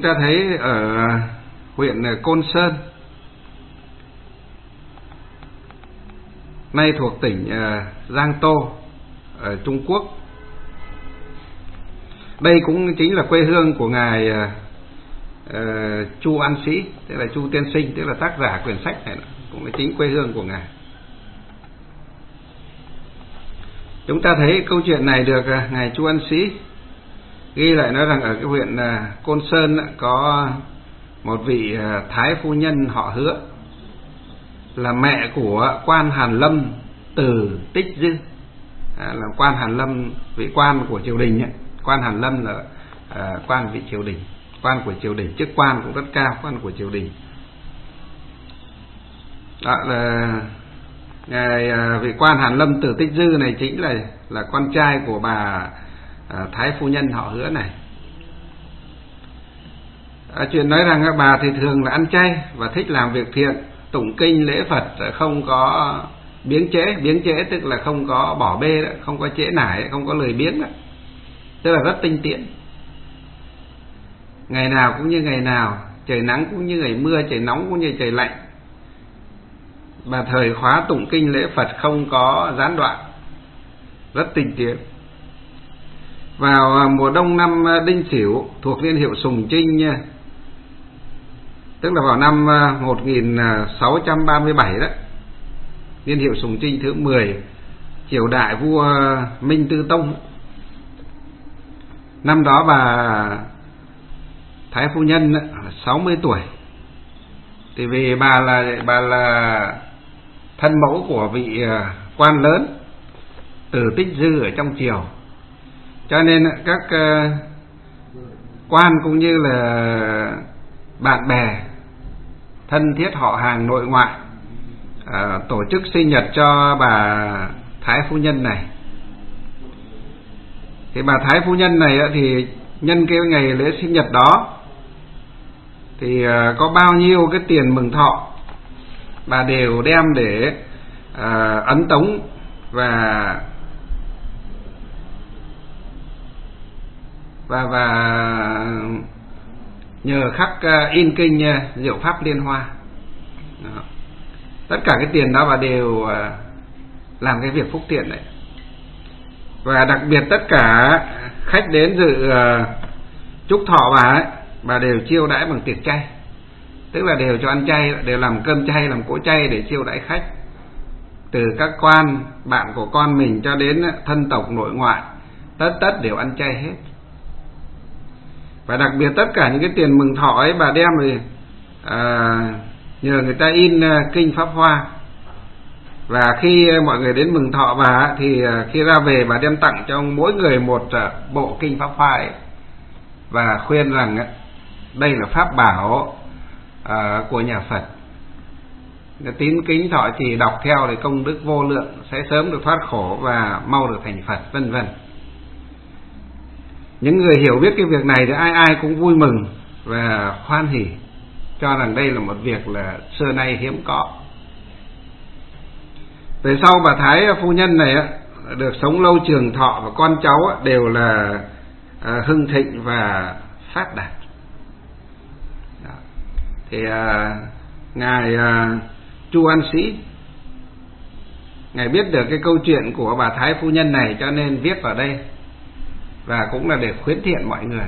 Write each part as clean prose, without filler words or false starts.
Chúng ta thấy ở huyện Côn Sơn, nay thuộc tỉnh Giang Tô ở Trung Quốc. Đây cũng chính là quê hương của ngài Chu An Sĩ, tức là Chu Tiên Sinh, tức là tác giả quyển sách này, cũng là chính quê hương của ngài. Chúng ta thấy câu chuyện này được ngài Chu An Sĩ ghi lại, nói rằng ở cái huyện Côn Sơn có một vị thái phu nhân họ Hứa, là mẹ của quan Hàn Lâm Từ Tích Dư, là quan Hàn Lâm, vị quan của triều đình ấy. Quan Hàn Lâm là quan vị triều đình, quan của triều đình, chức quan cũng rất cao, quan của triều đình. Đó là ngài vị quan Hàn Lâm Từ Tích Dư này chính là con trai của bà thái phu nhân họ Hứa này. Chuyện nói rằng bà thì thường là ăn chay và thích làm việc thiện, tụng kinh lễ Phật, không có biếng trễ. Biếng trễ tức là không có bỏ bê, không có trễ nải, không có lười biếng, tức là rất tinh tiễn. Ngày nào cũng như ngày nào, trời nắng cũng như ngày mưa, trời nóng cũng như trời lạnh, bà thời khóa tụng kinh lễ Phật không có gián đoạn, rất tinh tiến. Vào mùa đông năm Đinh Sửu thuộc niên hiệu Sùng Trinh, tức là vào năm 1637 đó, niên hiệu Sùng Trinh thứ 10, triều đại vua Minh Tư Tông. Năm đó bà thái phu nhân 60 tuổi. Thì vì bà là thân mẫu của vị quan lớn Từ Tích Dư ở trong triều, cho nên các quan cũng như là bạn bè thân thiết họ hàng nội ngoại tổ chức sinh nhật cho bà thái phu nhân này. Thì bà thái phu nhân này thì nhân cái ngày lễ sinh nhật đó thì có bao nhiêu cái tiền mừng thọ bà đều đem để ấn tống và nhờ khắc in kinh Diệu Pháp Liên Hoa. Đó. Tất cả cái tiền đó bà đều làm cái việc phúc thiện đấy. Và đặc biệt tất cả khách đến dự chúc thọ bà ấy, bà đều chiêu đãi bằng tiệc chay, tức là đều cho ăn chay, đều làm cơm chay, làm cỗ chay để chiêu đãi khách, từ các quan bạn của con mình cho đến thân tộc nội ngoại, tất đều ăn chay hết. Và đặc biệt tất cả những cái tiền mừng thọ ấy bà đem rồi nhờ người ta in kinh Pháp Hoa. Và khi mọi người đến mừng thọ bà thì khi ra về bà đem tặng cho mỗi người một bộ kinh Pháp Hoa ấy, và khuyên rằng đây là pháp bảo của nhà Phật, tín kính thọ trì đọc theo để công đức vô lượng, sẽ sớm được thoát khổ và mau được thành Phật, vân vân. Những người hiểu biết cái việc này thì ai cũng vui mừng và hoan hỉ, cho rằng đây là một việc là xưa nay hiếm có. Về sau bà thái phu nhân này được sống lâu trường thọ, và con cháu đều là hưng thịnh và phát đạt. Đó. Thì ngài Chu An Sĩ, ngài biết được cái câu chuyện của bà thái phu nhân này, cho nên viết vào đây, và cũng là để khuyến thiện mọi người.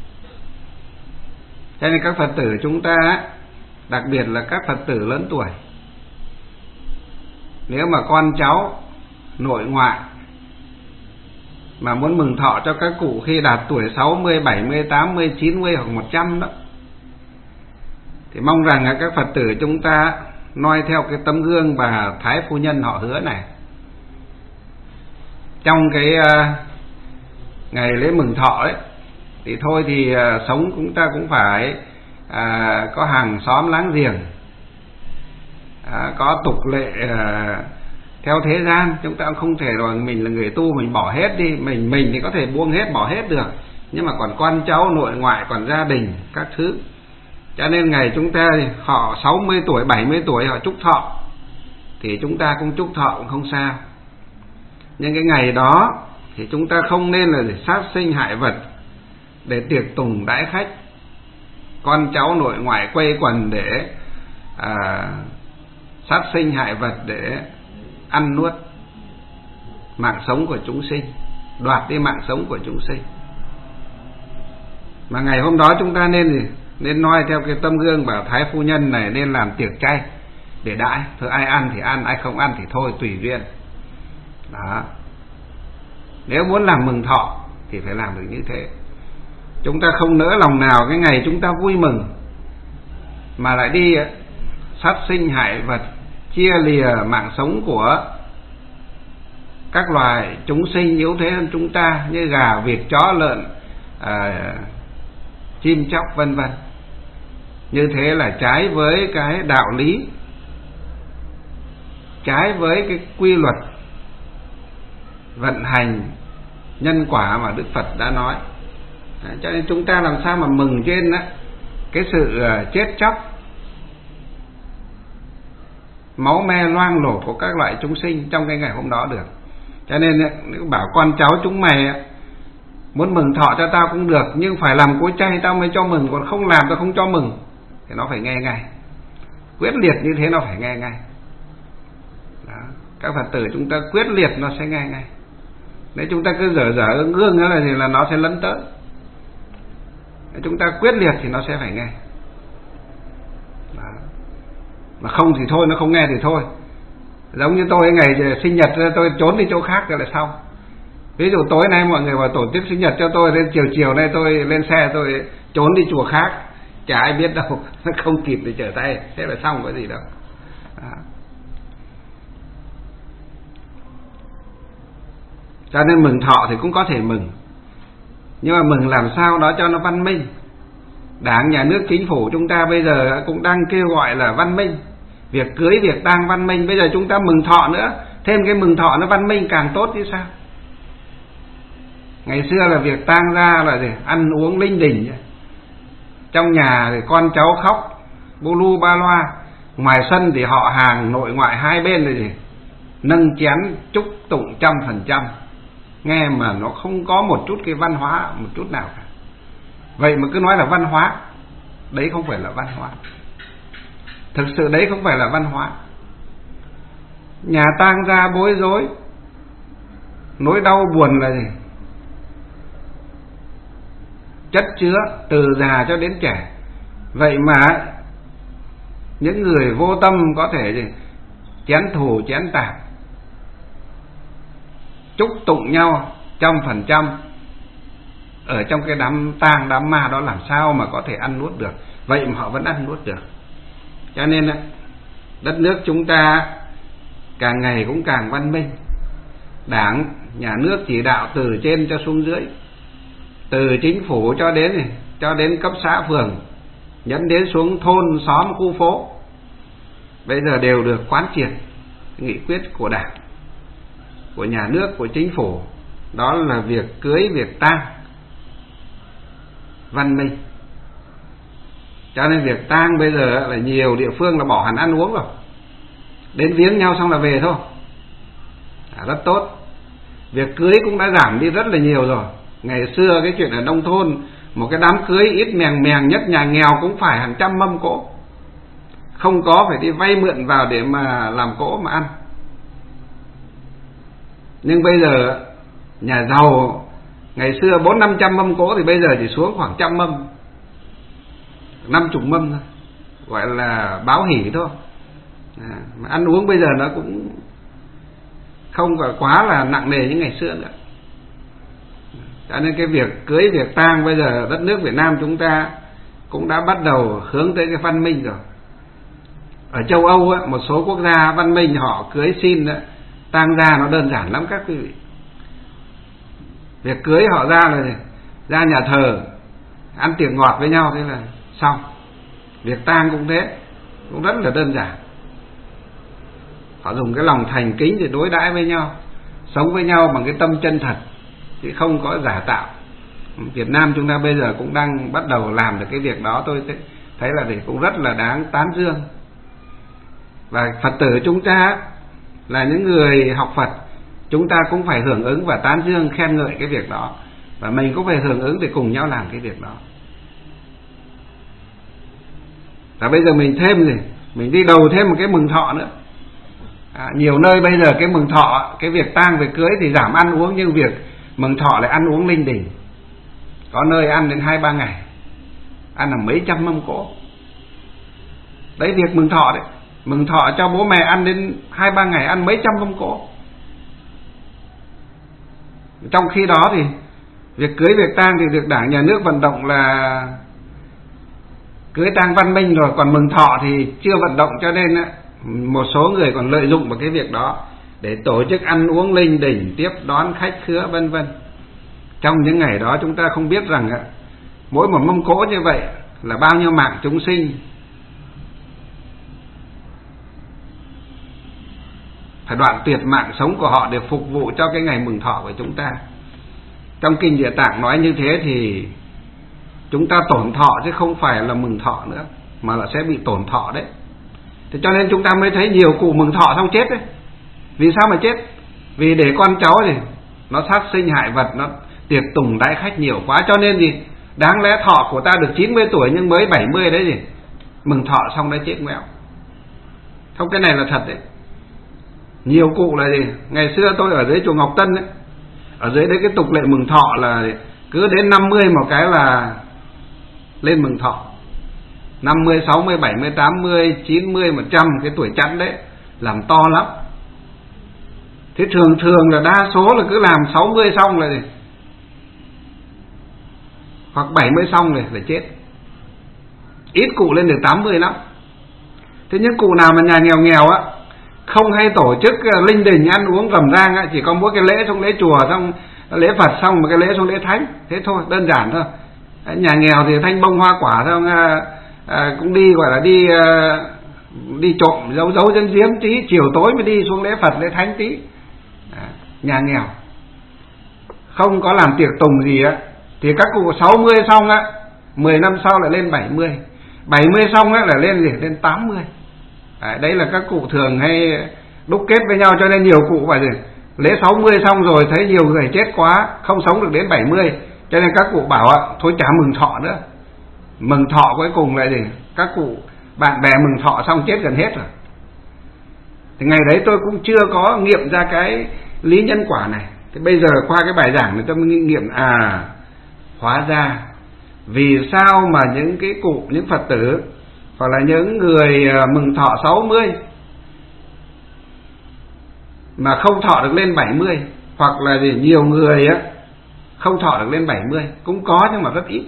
Cho nên các Phật tử chúng ta, đặc biệt là các Phật tử lớn tuổi, nếu mà con cháu nội ngoại mà muốn mừng thọ cho các cụ khi đạt tuổi 60, 70, 80, 90 hoặc 100 đó, thì mong rằng các Phật tử chúng ta noi theo cái tấm gương bà thái phu nhân họ Hứa này. Trong cái ngày lễ mừng thọ ấy, thì thôi thì sống chúng ta cũng phải có hàng xóm láng giềng, có tục lệ theo thế gian. Chúng ta cũng không thể rồi mình là người tu mình bỏ hết đi, mình thì có thể buông hết bỏ hết được, nhưng mà còn con cháu nội ngoại, còn gia đình các thứ. Cho nên ngày chúng ta họ 60 tuổi 70 tuổi họ chúc thọ thì chúng ta cũng chúc thọ cũng không sao. Nhưng cái ngày đó thì chúng ta không nên là để sát sinh hại vật, để tiệc tùng đãi khách, con cháu nội ngoại quây quần để sát sinh hại vật, để ăn nuốt mạng sống của chúng sinh, đoạt đi mạng sống của chúng sinh. Mà ngày hôm đó chúng ta nên noi theo cái tấm gương bảo Thái phu nhân này, nên làm tiệc chay để đãi. Thôi ai ăn thì ăn, ai không ăn thì thôi, tùy duyên. Đó. Nếu muốn làm mừng thọ thì phải làm được như thế. Chúng ta không nỡ lòng nào cái ngày chúng ta vui mừng mà lại đi sát sinh hại vật, chia lìa mạng sống của các loài chúng sinh yếu thế hơn chúng ta, như gà, vịt, chó, lợn, chim chóc vân vân. Như thế là trái với cái đạo lý, trái với cái quy luật vận hành nhân quả mà Đức Phật đã nói. Cho nên chúng ta làm sao mà mừng trên cái sự chết chóc, máu me loang lổ của các loại chúng sinh trong cái ngày hôm đó được. Cho nên nếu bảo con cháu chúng mày muốn mừng thọ cho tao cũng được, nhưng phải làm cỗ chay tao mới cho mừng, còn không làm tao không cho mừng. Thì nó phải nghe ngay, quyết liệt như thế, nó phải nghe ngay. Đó. Các Phật tử chúng ta quyết liệt nó sẽ nghe ngay. Nếu chúng ta cứ dở ương nữa thì là nó sẽ lấn tới. Nếu chúng ta quyết liệt thì nó sẽ phải nghe. Đó. Mà không thì thôi, nó không nghe thì thôi. Giống như tôi ngày sinh nhật tôi trốn đi chỗ khác rồi là xong. Ví dụ tối nay mọi người vào tổ chức sinh nhật cho tôi, lên chiều nay tôi lên xe tôi trốn đi chùa khác, chả ai biết đâu, nó không kịp để trở tay, thế là xong, có gì đâu. Đó. Cho nên mừng thọ thì cũng có thể mừng, nhưng mà mừng làm sao đó cho nó văn minh. Đảng, nhà nước, chính phủ chúng ta bây giờ cũng đang kêu gọi là văn minh, việc cưới, việc tang văn minh. Bây giờ chúng ta mừng thọ nữa, thêm cái mừng thọ nó văn minh càng tốt chứ sao. Ngày xưa là việc tang ra là gì? Ăn uống linh đình, trong nhà thì con cháu khóc bu lu ba loa, ngoài sân thì họ hàng nội ngoại hai bên là gì? Nâng chén chúc tụng 100%. Nghe mà nó không có một chút cái văn hóa một chút nào cả. Vậy mà cứ nói là văn hóa, đấy không phải là văn hóa. Thực sự đấy không phải là văn hóa. Nhà tang ra bối rối, nỗi đau buồn là gì? Chất chứa từ già cho đến trẻ. Vậy mà những người vô tâm có thể gì? Chén thù chén tạp, chúc tụng nhau 100% ở trong cái đám tang đám ma đó, làm sao mà có thể ăn nuốt được. Vậy mà họ vẫn ăn nuốt được. Cho nên đất nước chúng ta càng ngày cũng càng văn minh. Đảng, nhà nước chỉ đạo từ trên cho xuống dưới, từ chính phủ cho đến cấp xã phường, nhấn đến xuống thôn xóm khu phố, bây giờ đều được quán triệt nghị quyết của Đảng, của nhà nước, của chính phủ. Đó là việc cưới, việc tang văn minh. Cho nên việc tang bây giờ là nhiều địa phương là bỏ hẳn ăn uống rồi, đến viếng nhau xong là về thôi. Rất tốt. Việc cưới cũng đã giảm đi rất là nhiều rồi. Ngày xưa cái chuyện ở nông thôn, một cái đám cưới ít mèng nhất, nhà nghèo cũng phải hàng trăm mâm cỗ, không có phải đi vay mượn vào để mà làm cỗ mà ăn. Nhưng bây giờ nhà giàu ngày xưa 400-500 mâm cỗ thì bây giờ chỉ xuống khoảng 100 mâm, 50 mâm thôi, gọi là báo hỉ thôi. Mà ăn uống bây giờ nó cũng không quá là nặng nề như ngày xưa nữa. Cho nên cái việc cưới, việc tang bây giờ đất nước Việt Nam chúng ta cũng đã bắt đầu hướng tới cái văn minh rồi. Ở châu Âu một số quốc gia văn minh họ cưới xin tang ra nó đơn giản lắm các quý vị. Việc cưới họ ra là ra nhà thờ ăn tiệc ngọt với nhau, thế là xong. Việc tang cũng thế, cũng rất là đơn giản. Họ dùng cái lòng thành kính để đối đãi với nhau, sống với nhau bằng cái tâm chân thật, chứ không có giả tạo. Việt Nam chúng ta bây giờ cũng đang bắt đầu làm được cái việc đó. Tôi thấy là cũng rất là đáng tán dương. Và Phật tử chúng ta là những người học Phật, chúng ta cũng phải hưởng ứng và tán dương khen ngợi cái việc đó, và mình cũng phải hưởng ứng để cùng nhau làm cái việc đó. Và bây giờ mình thêm gì, mình đi đầu thêm một cái mừng thọ nữa. Nhiều nơi bây giờ cái mừng thọ, cái việc tang việc cưới thì giảm ăn uống, nhưng việc mừng thọ lại ăn uống linh đình. Có nơi ăn đến 2-3 ngày, ăn là mấy trăm mâm cỗ. Đấy, việc mừng thọ đấy, mừng thọ cho bố mẹ ăn đến 2-3 ngày, ăn mấy trăm mâm cỗ. Trong khi đó thì việc cưới việc tang thì được Đảng Nhà nước vận động là cưới tang văn minh rồi, còn mừng thọ thì chưa vận động, cho nên một số người còn lợi dụng vào cái việc đó để tổ chức ăn uống linh đình, tiếp đón khách khứa vân vân. Trong những ngày đó chúng ta không biết rằng mỗi một mâm cỗ như vậy là bao nhiêu mạng chúng sinh phải đoạn tuyệt mạng sống của họ để phục vụ cho cái ngày mừng thọ của chúng ta. Trong Kinh Địa Tạng nói như thế thì chúng ta tổn thọ chứ không phải là mừng thọ nữa, mà là sẽ bị tổn thọ đấy. Thế cho nên chúng ta mới thấy nhiều cụ mừng thọ xong chết đấy. Vì sao mà chết? Vì để con cháu thì nó sát sinh hại vật, nó tiệc tùng đãi khách nhiều quá, cho nên gì đáng lẽ thọ của ta được 90 tuổi nhưng mới 70 đấy gì, mừng thọ xong đã chết ngoẹo. Không, cái này là thật đấy. Nhiều cụ là gì, ngày xưa tôi ở dưới chùa Ngọc Tân ấy, ở dưới đấy cái tục lệ mừng thọ là cứ đến 50 một cái là lên mừng thọ. 50, 60, 70, 80, 90, 100, cái tuổi chẵn đấy làm to lắm. Thế thường là đa số là cứ làm 60 xong là gì, hoặc 70 xong rồi là chết. Ít cụ lên được 80 lắm. Thế những cụ nào mà nhà nghèo á, không hay tổ chức linh đình ăn uống rầm rang á, chỉ có mỗi cái lễ xuống lễ chùa, xong lễ Phật xong một cái lễ xuống lễ thánh, thế thôi, đơn giản thôi. Nhà nghèo thì thanh bông hoa quả xong cũng đi gọi là đi trộm giấu giếm tí, chiều tối mới đi xuống lễ Phật lễ thánh tí. Nhà nghèo không có làm tiệc tùng gì á, thì các cụ 60 xong á, 10 năm sau lại lên 70, 70 xong á là lên gì, lên 80. Đấy là các cụ thường hay đúc kết với nhau, cho nên nhiều cụ phải gì, lễ 60 xong rồi thấy nhiều người chết quá, không sống được đến 70, cho nên các cụ bảo thôi chả mừng thọ nữa. Mừng thọ cuối cùng là gì, các cụ bạn bè mừng thọ xong chết gần hết rồi. Thì ngày đấy tôi cũng chưa có nghiệm ra cái lý nhân quả này. Thế bây giờ qua cái bài giảng này tôi mới nghiệm, hóa ra vì sao mà những cái cụ, những Phật tử hoặc là những người mừng thọ 60 mà không thọ được lên 70, hoặc là gì nhiều người á không thọ được lên 70, cũng có nhưng mà rất ít.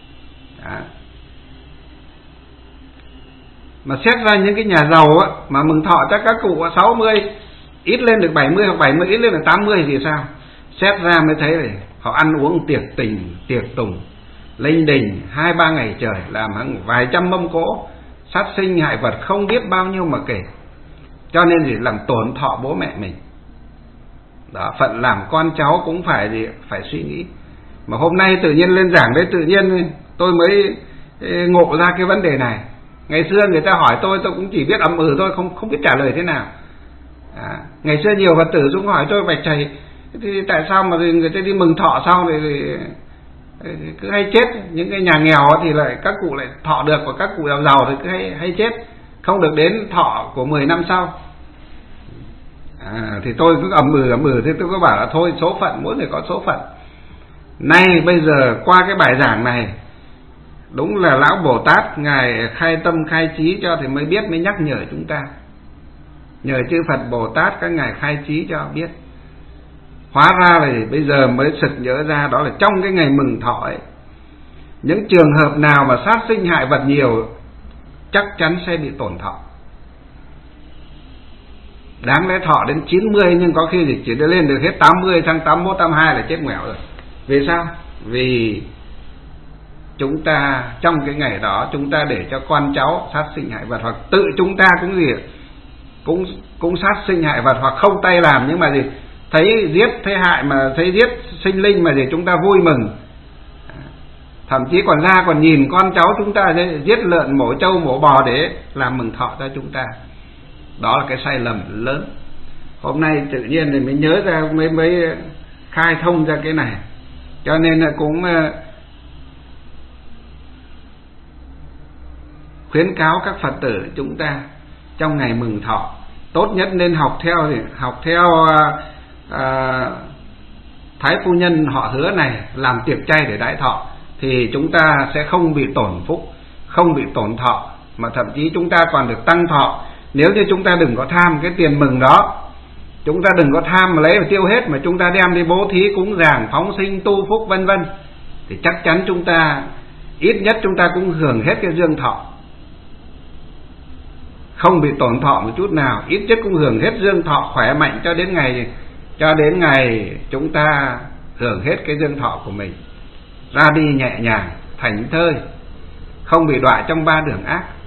Mà xét ra những cái nhà giàu á mà mừng thọ chắc các cụ 60 ít lên được 70, hoặc 70 ít lên được 80 thì sao? Xét ra mới thấy là họ ăn uống tiệc tình, tiệc tùng, linh đình 2-3 ngày trời, làm hàng vài trăm mâm cỗ, sát sinh hại vật không biết bao nhiêu mà kể. Cho nên gì, làm tổn thọ bố mẹ mình. Đó, phận làm con cháu cũng phải gì, phải suy nghĩ. Mà hôm nay tự nhiên lên giảng đấy, tự nhiên tôi mới ngộ ra cái vấn đề này. Ngày xưa người ta hỏi tôi cũng chỉ biết ậm ừ thôi, không biết trả lời thế nào. Ngày xưa nhiều Phật tử cũng hỏi tôi, bạch thầy, thì tại sao mà người ta đi mừng thọ xong thì cứ hay chết? Những cái nhà nghèo thì lại các cụ lại thọ được, và các cụ giàu thì cứ hay chết, không được đến thọ của 10 năm sau. Thì tôi cứ ậm ừ, thế tôi có bảo là thôi, số phận, mỗi người có số phận. Nay bây giờ qua cái bài giảng này, đúng là Lão Bồ Tát Ngài khai tâm khai trí cho thì mới biết, mới nhắc nhở chúng ta. Nhờ chư Phật Bồ Tát các Ngài khai trí cho biết. Hóa ra là bây giờ mới sực nhớ ra, đó là trong cái ngày mừng thọ ấy, những trường hợp nào mà sát sinh hại vật nhiều chắc chắn sẽ bị tổn thọ. Đáng lẽ thọ đến 90 nhưng có khi thì chỉ lên được hết 80, sang 81, 82 là chết ngoẻo rồi. Vì sao? Vì chúng ta trong cái ngày đó chúng ta để cho con cháu sát sinh hại vật, hoặc tự chúng ta cũng gì cũng sát sinh hại vật, hoặc không tay làm nhưng mà gì thấy giết thấy hại, mà thấy giết sinh linh mà gì chúng ta vui mừng, thậm chí còn ra còn nhìn con cháu chúng ta giết lợn mổ trâu mổ bò để làm mừng thọ cho chúng ta. Đó là cái sai lầm lớn. Hôm nay tự nhiên thì mới nhớ ra, mới khai thông ra cái này. Cho nên là cũng khuyến cáo các Phật tử chúng ta trong ngày mừng thọ tốt nhất nên học theo Thái phu nhân họ Hứa này, làm tiệc chay để đãi thọ, thì chúng ta sẽ không bị tổn phúc, không bị tổn thọ, mà thậm chí chúng ta còn được tăng thọ. Nếu như chúng ta đừng có tham cái tiền mừng đó, chúng ta đừng có tham mà lấy và tiêu hết, mà chúng ta đem đi bố thí cúng dường, phóng sinh, tu phúc vân vân, thì chắc chắn chúng ta ít nhất chúng ta cũng hưởng hết cái dương thọ, không bị tổn thọ một chút nào, ít nhất cũng hưởng hết dương thọ khỏe mạnh cho đến ngày chúng ta hưởng hết cái dương thọ của mình, ra đi nhẹ nhàng, thảnh thơi, không bị đọa trong ba đường ác.